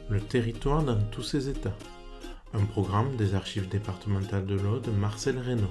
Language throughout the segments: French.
Le territoire dans tous ses états. Un programme des archives départementales de l'Aude, Marcel Reynaud.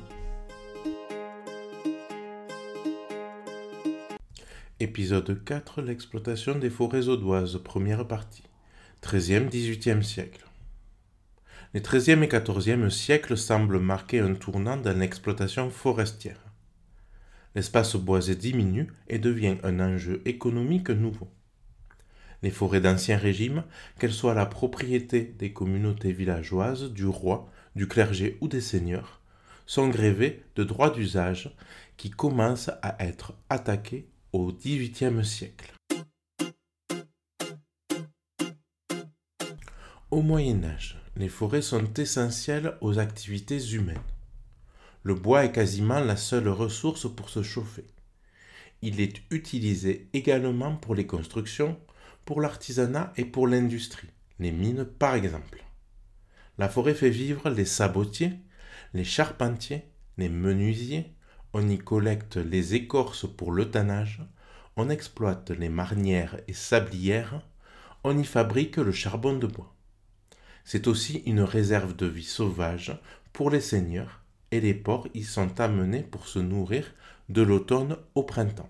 Épisode 4, l'exploitation des forêts audoises, première partie. 13e-18e siècle. Les 13e et 14e siècles semblent marquer un tournant dans l'exploitation forestière. L'espace boisé diminue et devient un enjeu économique nouveau. Les forêts d'Ancien Régime, qu'elles soient la propriété des communautés villageoises, du roi, du clergé ou des seigneurs, sont grevées de droits d'usage qui commencent à être attaqués au XVIIIe siècle. Au Moyen Âge, les forêts sont essentielles aux activités humaines. Le bois est quasiment la seule ressource pour se chauffer. Il est utilisé également pour les constructions, pour l'artisanat et pour l'industrie, les mines par exemple. La forêt fait vivre les sabotiers, les charpentiers, les menuisiers, on y collecte les écorces pour le tannage, on exploite les marnières et sablières, on y fabrique le charbon de bois. C'est aussi une réserve de vie sauvage pour les seigneurs et les porcs y sont amenés pour se nourrir de l'automne au printemps.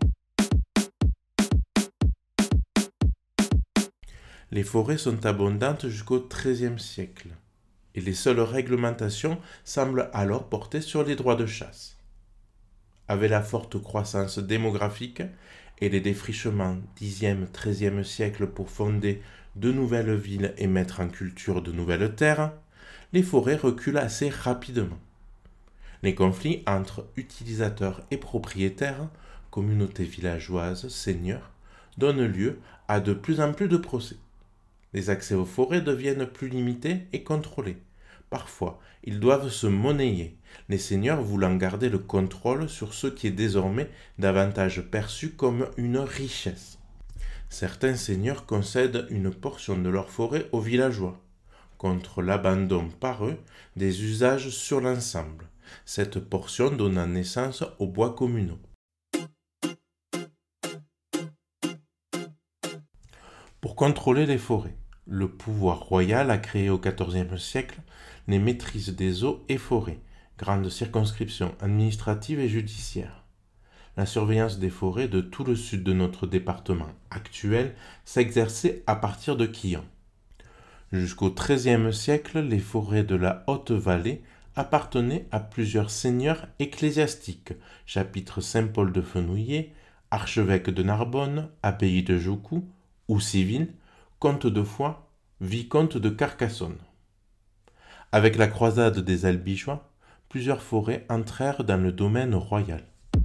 Les forêts sont abondantes jusqu'au XIIIe siècle et les seules réglementations semblent alors porter sur les droits de chasse. Avec la forte croissance démographique et les défrichements Xe-XIIIe siècle pour fonder de nouvelles villes et mettre en culture de nouvelles terres, les forêts reculent assez rapidement. Les conflits entre utilisateurs et propriétaires, communautés villageoises, seigneurs, donnent lieu à de plus en plus de procès. Les accès aux forêts deviennent plus limités et contrôlés. Parfois, ils doivent se monnayer, les seigneurs voulant garder le contrôle sur ce qui est désormais davantage perçu comme une richesse. Certains seigneurs concèdent une portion de leur forêt aux villageois, contre l'abandon par eux des usages sur l'ensemble, cette portion donnant naissance aux bois communaux. Pour contrôler les forêts, le pouvoir royal a créé au XIVe siècle les maîtrises des eaux et forêts, grandes circonscriptions administratives et judiciaires. La surveillance des forêts de tout le sud de notre département actuel s'exerçait à partir de Quillan. Jusqu'au XIIIe siècle, les forêts de la Haute-Vallée appartenaient à plusieurs seigneurs ecclésiastiques, chapitre Saint-Paul de Fenouillet, archevêque de Narbonne, abbaye de Joucou, ou civil, comte de Foix, vicomte de Carcassonne. Avec la croisade des Albigeois, plusieurs forêts entrèrent dans le domaine royal.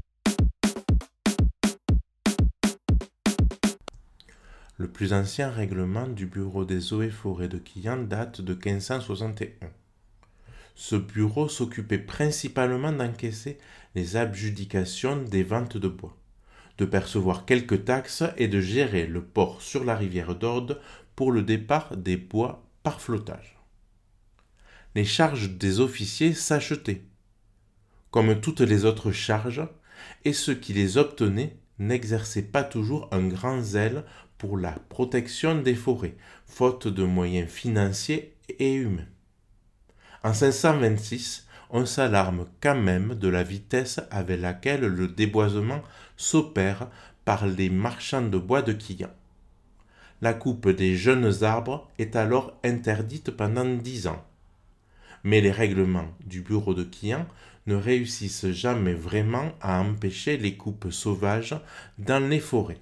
Le plus ancien règlement du bureau des eaux et forêts de Quillan date de 1561. Ce bureau s'occupait principalement d'encaisser les adjudications des ventes de bois, de percevoir quelques taxes et de gérer le port sur la rivière d'Aude pour le départ des bois par flottage. Les charges des officiers s'achetaient, comme toutes les autres charges, et ceux qui les obtenaient n'exerçaient pas toujours un grand zèle pour la protection des forêts, faute de moyens financiers et humains. En 1526, on s'alarme quand même de la vitesse avec laquelle le déboisement s'opère par les marchands de bois de Quillan. La coupe des jeunes arbres est alors interdite pendant 10 ans. Mais les règlements du bureau de Quillan ne réussissent jamais vraiment à empêcher les coupes sauvages dans les forêts.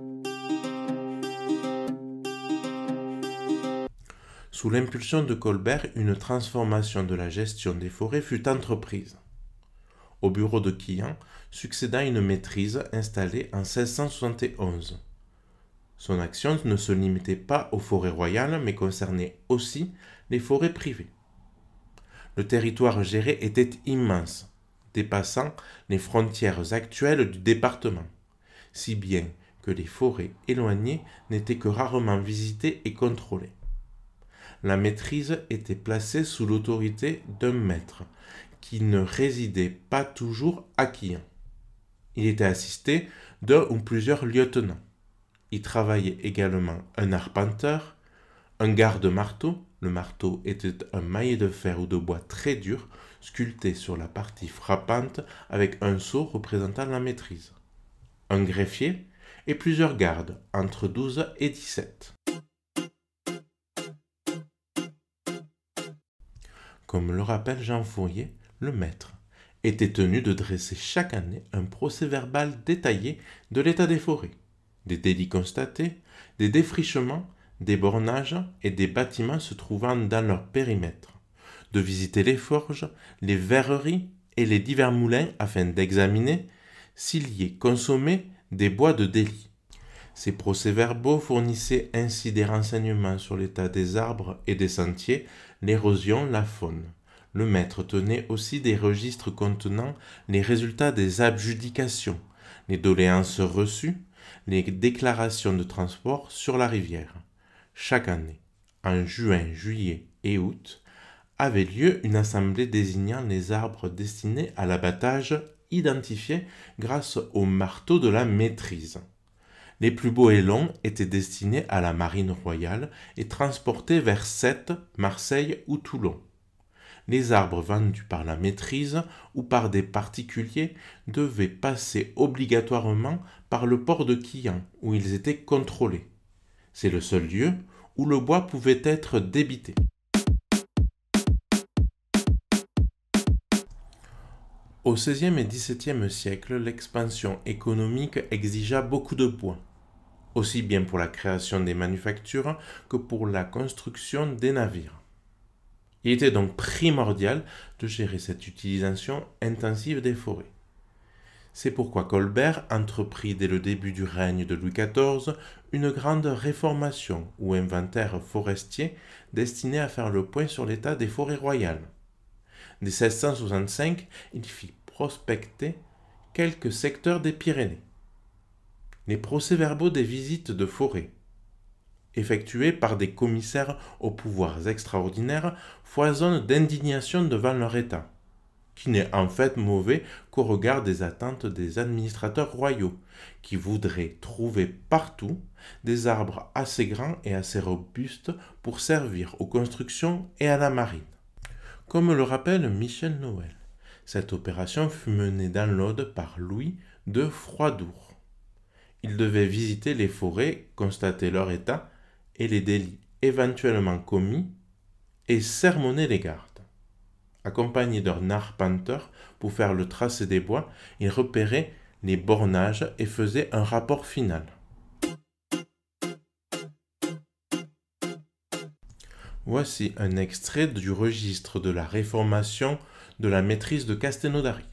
Sous l'impulsion de Colbert, une transformation de la gestion des forêts fut entreprise. Au bureau de Quillan succéda une maîtrise installée en 1671. Son action ne se limitait pas aux forêts royales, mais concernait aussi les forêts privées. Le territoire géré était immense, dépassant les frontières actuelles du département, si bien que les forêts éloignées n'étaient que rarement visitées et contrôlées. La maîtrise était placée sous l'autorité d'un maître, qui ne résidait pas toujours à Quillan. Il était assisté d'un ou plusieurs lieutenants. Y travaillaient également un arpenteur, Un garde-marteau, le marteau était un maillet de fer ou de bois très dur, sculpté sur la partie frappante avec un sceau représentant la maîtrise. Un greffier et plusieurs gardes, entre 12 et 17. Comme le rappelle Jean Fourier, le maître était tenu de dresser chaque année un procès-verbal détaillé de l'état des forêts, des délits constatés, des défrichements, des bornages et des bâtiments se trouvant dans leur périmètre, de visiter les forges, les verreries et les divers moulins afin d'examiner s'il y est consommé des bois de délit. Ces procès-verbaux fournissaient ainsi des renseignements sur l'état des arbres et des sentiers, l'érosion, la faune. Le maître tenait aussi des registres contenant les résultats des adjudications, les doléances reçues, les déclarations de transport sur la rivière. Chaque année, en juin, juillet et août, avait lieu une assemblée désignant les arbres destinés à l'abattage, identifiés grâce au marteau de la maîtrise. Les plus beaux et longs étaient destinés à la marine royale et transportés vers Sète, Marseille ou Toulon. Les arbres vendus par la maîtrise ou par des particuliers devaient passer obligatoirement par le port de Quillan, où ils étaient contrôlés. C'est le seul lieu où le bois pouvait être débité. Au XVIe et XVIIe siècle, l'expansion économique exigea beaucoup de bois, aussi bien pour la création des manufactures que pour la construction des navires. Il était donc primordial de gérer cette utilisation intensive des forêts. C'est pourquoi Colbert entreprit dès le début du règne de Louis XIV une grande réformation ou inventaire forestier destiné à faire le point sur l'état des forêts royales. Dès 1665, il fit prospecter quelques secteurs des Pyrénées. Les procès-verbaux des visites de forêt, effectués par des commissaires aux pouvoirs extraordinaires, foisonnent d'indignation devant leur état, qui n'est en fait mauvais qu'au regard des attentes des administrateurs royaux, qui voudraient trouver partout des arbres assez grands et assez robustes pour servir aux constructions et à la marine. Comme le rappelle Michel Noël, cette opération fut menée dans l'Aude par Louis de Froidour. Il devait visiter les forêts, constater leur état et les délits éventuellement commis et sermonner les gardes. Accompagné d'un arpenteur pour faire le tracé des bois, il repérait les bornages et faisait un rapport final. Voici un extrait du registre de la réformation de la maîtrise de Castelnaudary.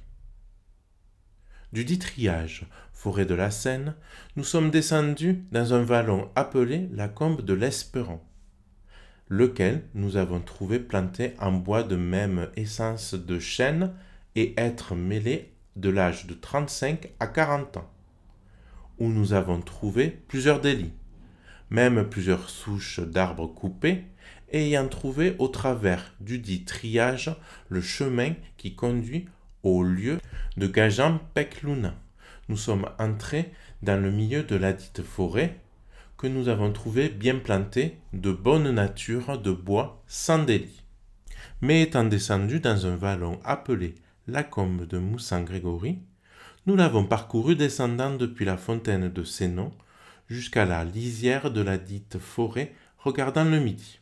Du dit triage, forêt de la Seine, nous sommes descendus dans un vallon appelé la combe de l'Esperon, lequel nous avons trouvé planté en bois de même essence de chêne et être mêlé de l'âge de 35 à 40 ans, où nous avons trouvé plusieurs délits, même plusieurs souches d'arbres coupés, et ayant trouvé au travers du dit triage le chemin qui conduit au lieu de Gajan-Peclouna. Nous sommes entrés dans le milieu de la dite forêt, que nous avons trouvé bien plantée, de bonne nature, de bois, sans délit. Mais étant descendus dans un vallon appelé la combe de Moussan-Grégory, nous l'avons parcouru descendant depuis la fontaine de Sénon jusqu'à la lisière de la dite forêt regardant le midi.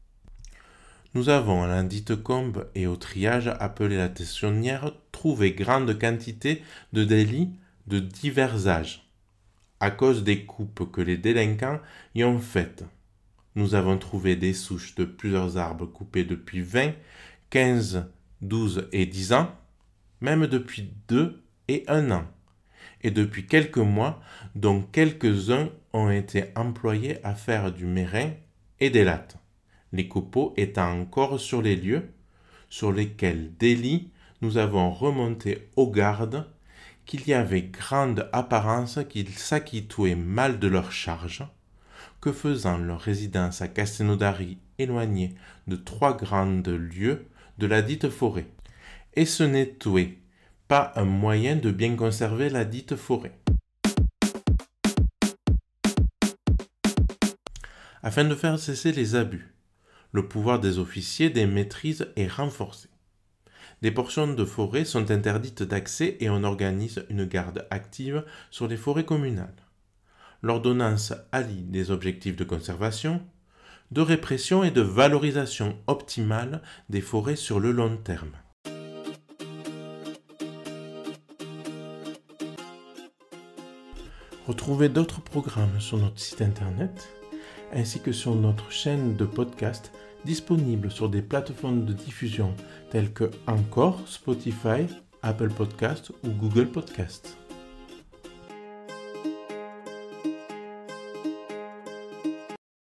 Nous avons à la dite combe et au triage appelé la Tessonnière trouvé grande quantité de délits de divers âges, à cause des coupes que les délinquants y ont faites. Nous avons trouvé des souches de plusieurs arbres coupés depuis 20, 15, 12 et 10 ans, même depuis 2 et 1 an, et depuis quelques mois, dont quelques-uns ont été employés à faire du merrain et des lattes, les copeaux étant encore sur les lieux sur lesquels délit nous avons remonté aux gardes qu'il y avait grande apparence qu'ils s'acquittaient mal de leur charge, que faisant leur résidence à Castelnaudary éloignée de 3 grandes lieues de la dite forêt, et ce n'était pas un moyen de bien conserver la dite forêt. Afin de faire cesser les abus, le pouvoir des officiers des maîtrises est renforcé. Des portions de forêt sont interdites d'accès et on organise une garde active sur les forêts communales. L'ordonnance allie des objectifs de conservation, de répression et de valorisation optimale des forêts sur le long terme. Retrouvez d'autres programmes sur notre site internet ainsi que sur notre chaîne de podcast disponible sur des plateformes de diffusion telles que Anchor, Spotify, Apple Podcasts ou Google Podcasts.